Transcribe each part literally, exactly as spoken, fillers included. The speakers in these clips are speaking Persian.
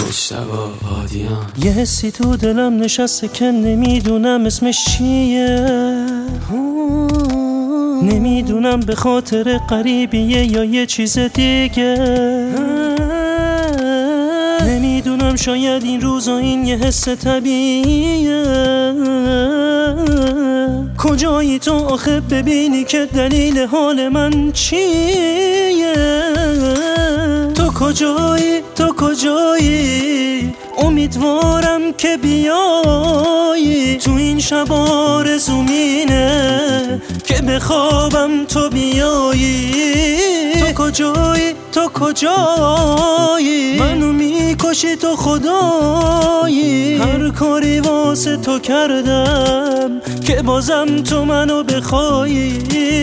مجتبی هادیان. یه حسی تو دلم نشسته که نمیدونم اسمش چیه، نمیدونم به خاطر قریبیه یا یه چیز دیگه، نمیدونم شاید این روزا این یه حس طبیعیه. کجایی تو آخه ببینی که دلیل حال من چیه؟ تو کجایی تو کجایی؟ امیدوارم که بیایی تو این شب آرزومینه که بخوابم تو بیایی. تو کجایی تو کجایی؟ منو میکشی تو خدایی. هر کاری واسه تو کردم که بازم تو منو بخوایی.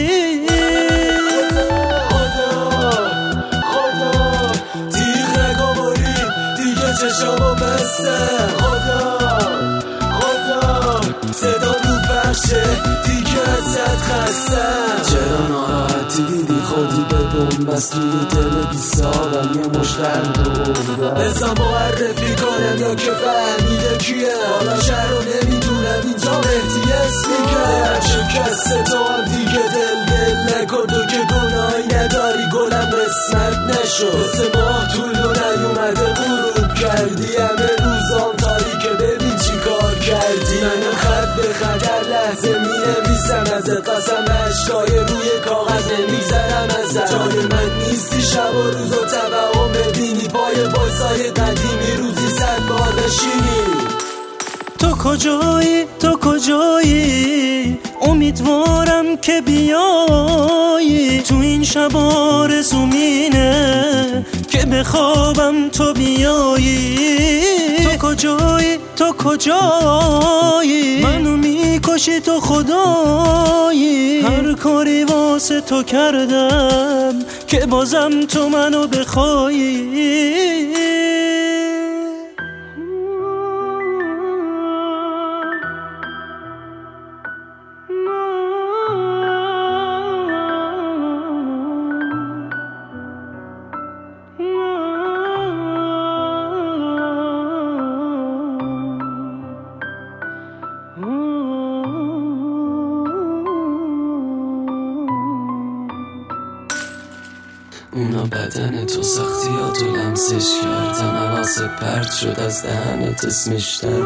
چشامو بستم خدا خدا صدا رو بخشه دیگه ازت خستم. چرا ناراحتی دیدی خودی به بومبست توی دل بیسارم یه مشترد رو بزا معرفی کنم یا که فهمیده کیه. حالا شهر رو نمیدونم اینجا مهدی اسمی که شکست تو هم دیگه دل دل نکن. تو که گناهی نداری گلم قسمت نشد. مثل ماه طولو نیومده غروب کردی همه روزام تاریکه ببین چی کار کردی. منو خط به خط در لحظه می نویسم ازت قسم عشقای روی کاغذ نمیگذرم ازت. جای من نیستی شب و روز و توهم ببینی پای وایسای قدیمی روزی صد بار بشینی. تو کجایی تو کجایی؟ امیدوارم که بیایی تو این شب آرزومینه که بخوابم تو بیایی. تو کجایی تو کجایی؟ منو میکشی تو خدایی. هر کاری واسه تو کردم که بازم تو منو بخوایی. اونا بدن تو سختیاتو لمسش کردن حواست پرت شد از دهنت اسمش در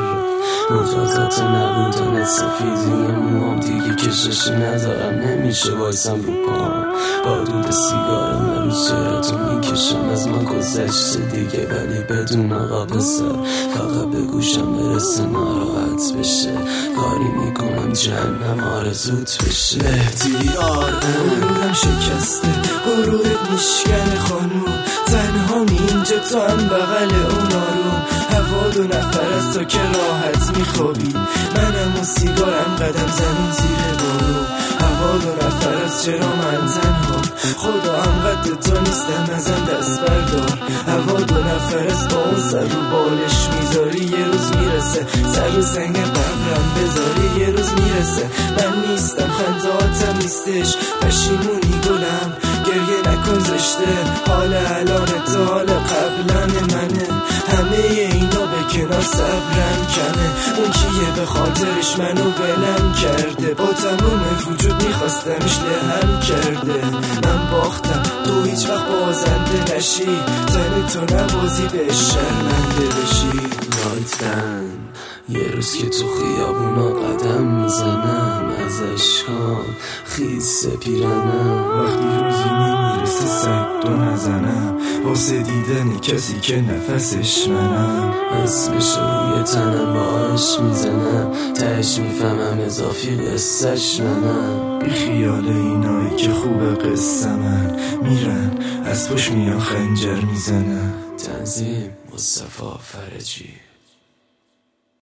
مجازات نبودنت سفیدی موام دیگه کششی ندارم نمیشه وایسم رو پام با دود سیگارم رو چراتو میکشم از ما گذشته دیگه ولی بدون آقا پسر فقط به گوشم برسه ناراحت بشه کاری میکنم جهنم آرزوت بشه. مهدی آر غرورم شکسته غرورت میشکنه خانوم تنها می اینجا تو هم بغل اون آروم هوا دو نفر از تو که راحت میخوابی منم و سیگارم قدم زنون زیر بارو هوا دو نفر از چرا من تنها خدا هم قد تو نیستم ازم دست بردار هوا دو نفر از با اون سر رو بالش میذاری یه روز میرسه سر رو سنگ قبرم بذاری یه روز میرسه من نیستم خندهاتم نیستش پشیمونی گلم گریه نکن زشته حال الان تو حال قبلن منه همه اینا به کنار صبرم کمه اون کیه به خاطرش منو ولم کرده با تموم وجود میخواستمش لهم کرده من باختم تو هیچ وقت بازنده نشی زن تو نبازی به شرمنده بشی. لایتن یه روز که تو خیابونا قدم میزنم از عشقام خیس پیرنم وقتی روزی نمیرسه سگ دو نزنم واسه دیدن کسی که نفسش منم اسمش روی تنم باش میزنم تهش میفهمم اضافی قصهش منم بی خیال اینایی که خوبه قصه من میرن از پشت میان خنجر میزنم. تنظیم مصطفی فرجی.